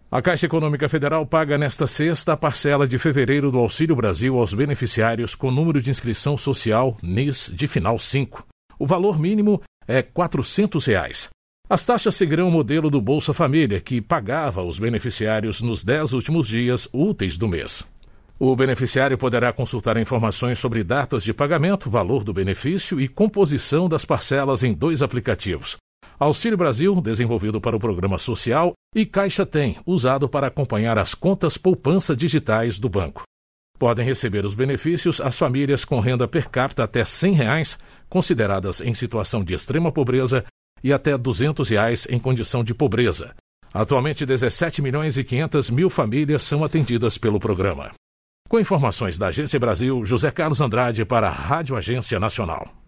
A Caixa Econômica Federal paga nesta sexta a parcela de fevereiro do Auxílio Brasil aos beneficiários com número de inscrição social NIS de final 5. O valor mínimo é R$ 400. As taxas seguirão o modelo do Bolsa Família, que pagava aos beneficiários nos 10 últimos dias úteis do mês. O beneficiário poderá consultar informações sobre datas de pagamento, valor do benefício e composição das parcelas em 2 aplicativos. Auxílio Brasil, desenvolvido para o Programa Social, e Caixa Tem, usado para acompanhar as contas poupança digitais do banco. Podem receber os benefícios as famílias com renda per capita até R$ 100, consideradas em situação de extrema pobreza, e até R$ 200 em condição de pobreza. Atualmente, 17.500.000 famílias são atendidas pelo programa. Com informações da Agência Brasil, José Carlos Andrade para a Rádio Agência Nacional.